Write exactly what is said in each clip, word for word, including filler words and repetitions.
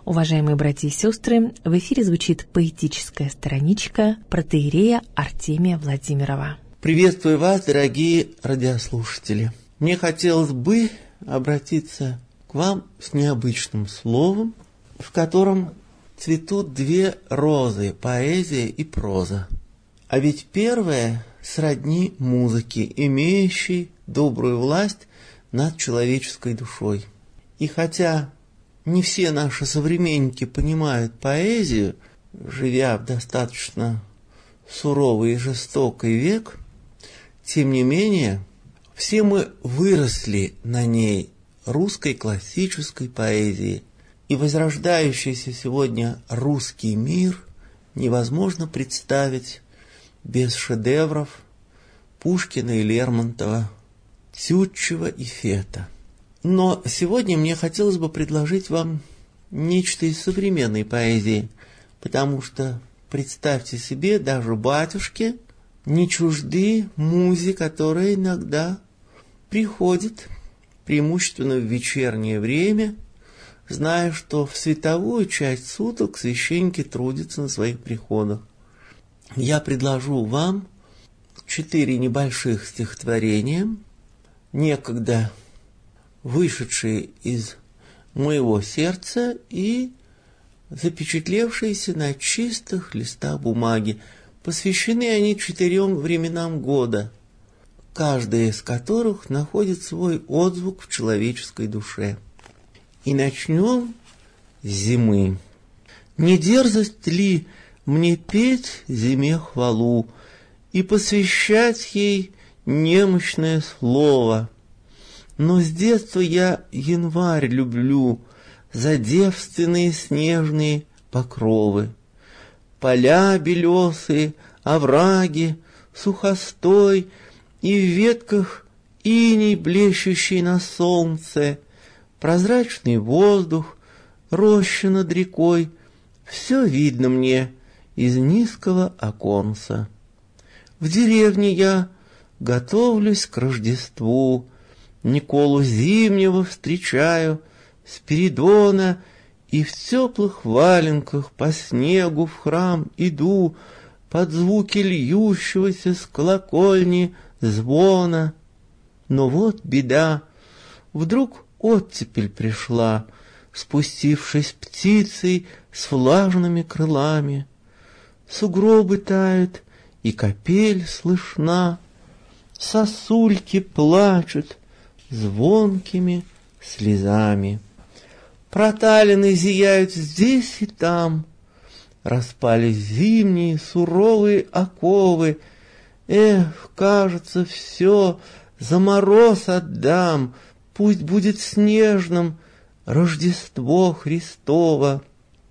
Уважаемые братья и сестры, в эфире звучит поэтическая страничка протоиерея Артемия Владимирова. Приветствую вас, дорогие радиослушатели. Мне хотелось бы обратиться к вам с необычным словом, в котором цветут две розы – поэзия и проза. А ведь первая сродни музыке, имеющей добрую власть над человеческой душой. И хотя не все наши современники понимают поэзию, живя в достаточно суровый и жестокий век, тем не менее, все мы выросли на ней, русской классической поэзии, и возрождающийся сегодня русский мир невозможно представить без шедевров Пушкина и Лермонтова, Тютчева и Фета. Но сегодня мне хотелось бы предложить вам нечто из современной поэзии, потому что, представьте себе, даже батюшки не чужды музе, которая иногда приходит, преимущественно в вечернее время, зная, что в световую часть суток священники трудятся на своих приходах. Я предложу вам четыре небольших стихотворения, некогда вышедшие из моего сердца и запечатлевшиеся на чистых листах бумаги. Посвящены они четырем временам года, каждая из которых находит свой отзвук в человеческой душе. И начнем с зимы. Не дерзость ли мне петь зиме хвалу и посвящать ей немощное слово? Но с детства я январь люблю за девственные снежные покровы. Поля белесые, овраги, сухостой и в ветках иней, блещущий на солнце, прозрачный воздух, роща над рекой, все видно мне из низкого оконца. В деревне я готовлюсь к Рождеству, Николу Зимнего встречаю, Спиридона, и в теплых валенках по снегу в храм иду под звуки льющегося с колокольни звона. Но вот беда, вдруг оттепель пришла, спустившись птицей с влажными крылами. Сугробы тают, и капель слышна, сосульки плачут звонкими слезами. Проталины зияют здесь и там, распали зимние суровые оковы. Эх, кажется, все за мороз отдам, пусть будет снежным Рождество Христово.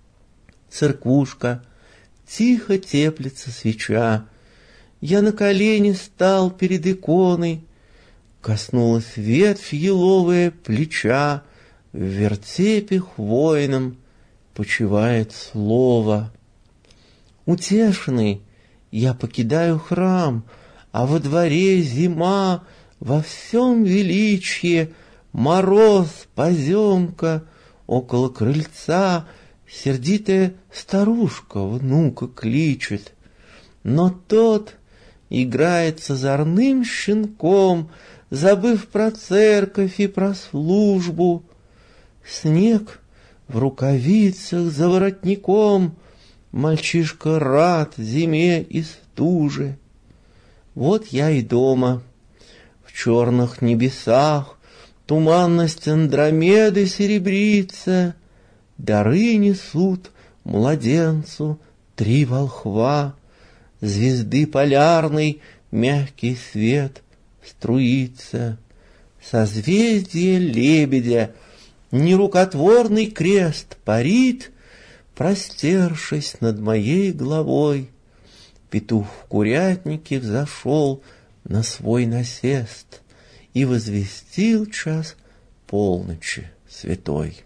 Церквушка, тихо теплится свеча, я на колени стал перед иконой, коснулась ветвь еловая плеча, в вертепе хвойном почивает слово. Утешенный я покидаю храм, а во дворе зима, во всем величье мороз, поземка, около крыльца сердитая старушка внука кличет. Но тот играет с озорным щенком, забыв про церковь и про службу. Снег в рукавицах за воротником, мальчишка рад зиме и стуже. Вот я и дома, в черных небесах туманность Андромеды серебрится, дары несут младенцу три волхва, звезды полярной мягкий свет струится. Созвездие лебедя нерукотворный крест парит, простершись над моей головой. Петух в курятнике взошел на свой насест и возвестил час полночи святой.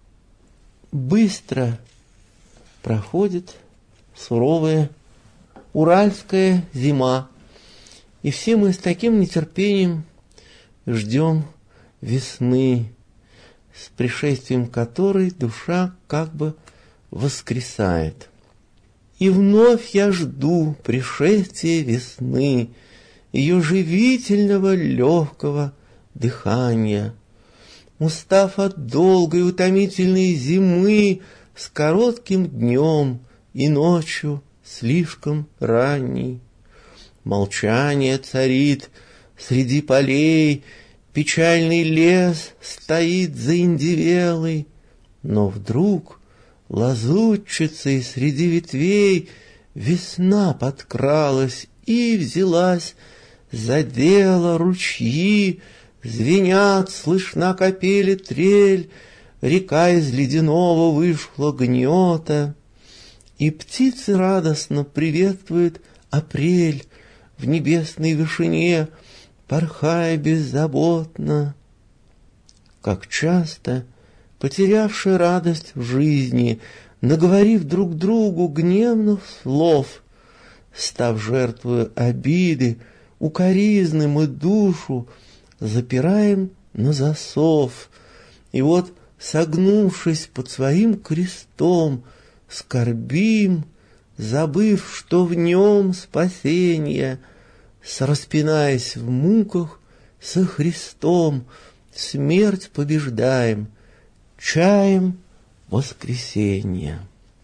Быстро проходит суровая уральская зима, и все мы с таким нетерпением ждем весны. с пришествием которой душа как бы воскресает. И вновь я жду пришествия весны, ее живительного легкого дыхания. Устав от долгой утомительной зимы с коротким днем и ночью слишком ранней, молчание царит среди полей, печальный лес стоит заиндевелый, но вдруг лазутчицей среди ветвей весна подкралась и взялась за дело. Ручьи звенят, слышна капели трель, река из ледяного вышла гнета, и птицы радостно приветствуют апрель в небесной вышине, порхая беззаботно. Как часто, потерявшие радость в жизни, наговорив друг другу гневных слов, став жертвою обиды, укоризны, мы душу запираем на засов. И вот, согнувшись под своим крестом, скорбим, забыв, что в нем спасение, распинаясь в муках со Христом, смерть побеждаем, чаем воскресенья.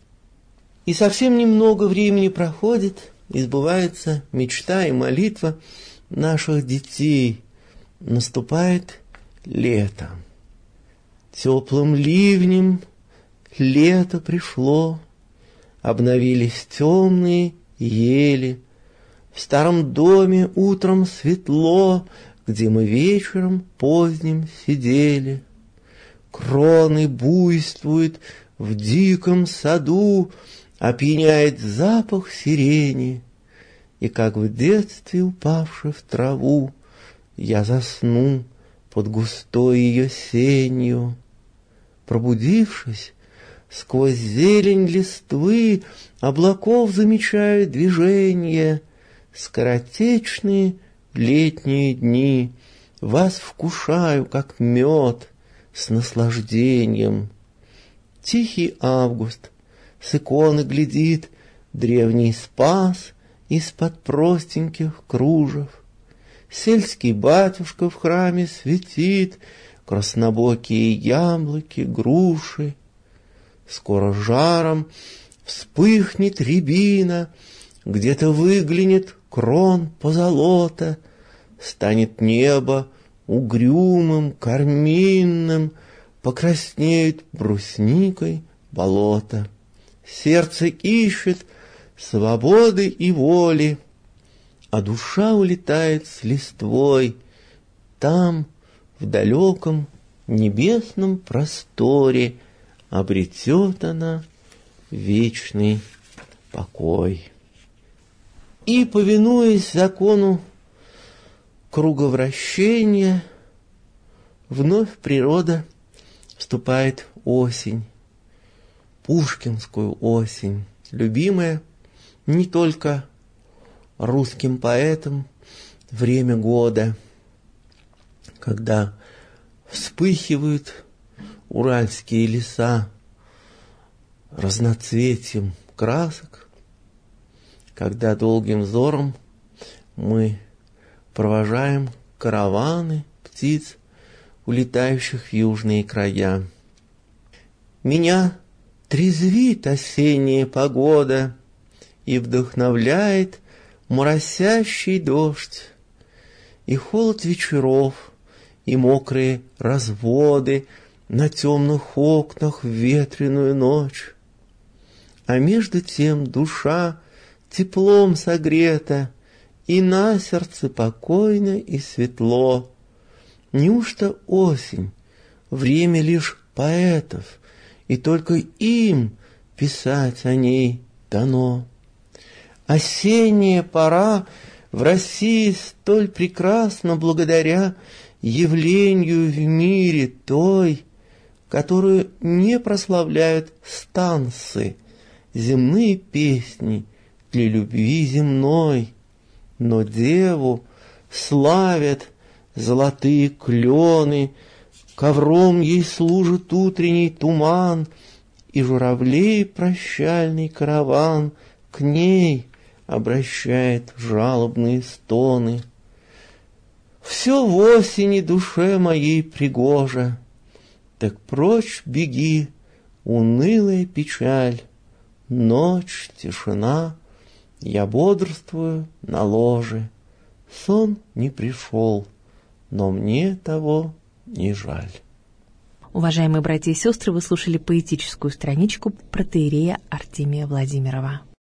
И совсем немного времени проходит, и сбывается мечта и молитва наших детей. Наступает лето. Теплым ливнем лето пришло, обновились темные ели. В старом доме утром светло, где мы вечером поздним сидели. Кроны буйствуют в диком саду, опьяняет запах сирени, и как в детстве упавши в траву, я засну под густой ее сенью. Пробудившись, сквозь зелень листвы облаков замечаю движение. Скоротечные летние дни вас вкушаю, как мед, с наслаждением. Тихий август с иконы глядит древний Спас из-под простеньких кружев. Сельский батюшка в храме светит, краснобокие яблоки, груши. Скоро жаром вспыхнет рябина, где-то выглянет крон позолота, станет небо угрюмым, карминным, покраснеет брусникой болото. Сердце ищет свободы и воли, а душа улетает с листвой. Там, в далеком небесном просторе, обретет она вечный покой. И, повинуясь закону круговращения, вновь природа вступает осень, пушкинскую осень, любимая не только русским поэтам время года, когда вспыхивают уральские леса разноцветием красок, когда долгим взором мы провожаем караваны птиц, улетающих в южные края. Меня трезвит осенняя погода и вдохновляет моросящий дождь, и холод вечеров, и мокрые разводы на темных окнах в ветреную ночь. А между тем душа теплом согрета, и на сердце покойно и светло. Неужто осень — время лишь поэтов, и только им писать о ней дано? Осенняя пора в России столь прекрасна благодаря явлению в мире той, которую не прославляют станцы, земные песни для любви земной, но деву славят золотые клены, ковром ей служит утренний туман, и журавлей прощальный караван к ней обращает жалобные стоны. Все в осени душе моей пригоже, так прочь беги, унылая печаль. Ночь, тишина, я бодрствую на ложе. Сон не пришел, но мне того не жаль. Уважаемые братья и сестры, вы слушали поэтическую страничку протоиерея Артемия Владимирова.